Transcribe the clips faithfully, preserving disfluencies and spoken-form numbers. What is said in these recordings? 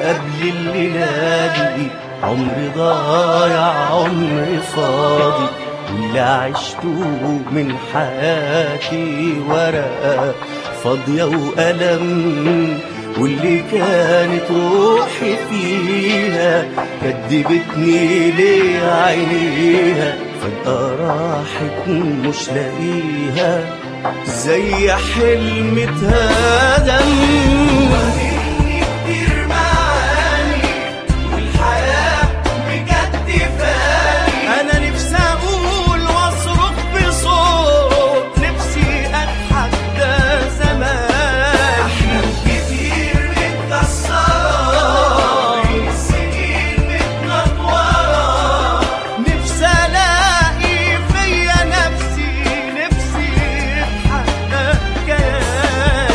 قبل الليلة دي عمري ضايع عمري فاضي، واللي عشته من حياتي ورقة فاضية وألم، واللي كانت روحي فيها كدبتني ليه عينيها فجأة راحت مش لاقيها زي حلم اتهدم. واخدني كتير معاني والحياة بجد فاني، أنا نفسي أقول وأصرخ بصوت، نفسي أضحك ده زمان، أحلام كتير متكسرة بين السنين متنطورة، نفسي ألاقي فيا نفسي، نفسي أتحقق كياني.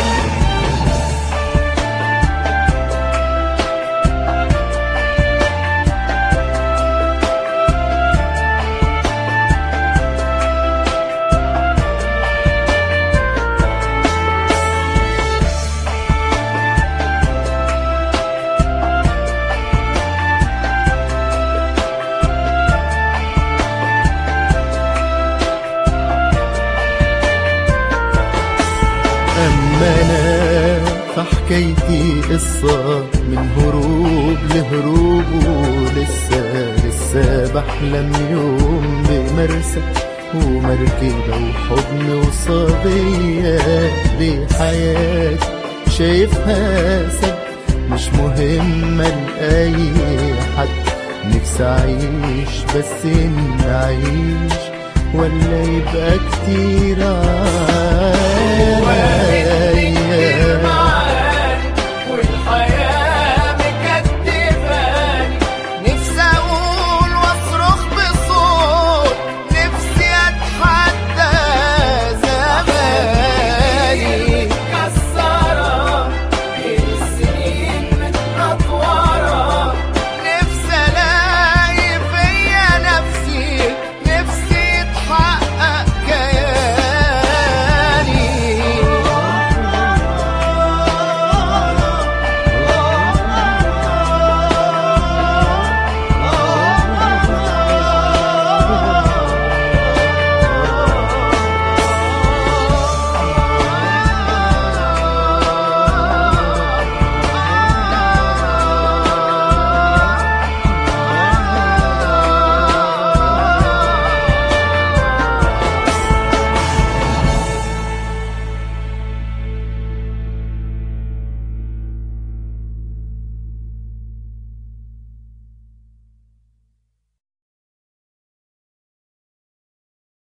أما أنا فحكايتي قصة من هروب لهروب، ولسه لسه بحلم يوم بمرسى ومركبة وحضن وصبية بحياتي شايفها سد مش مهمة لأي حد، نفسي أعيش بس إن أعيش ولا يبقى كتير عادي.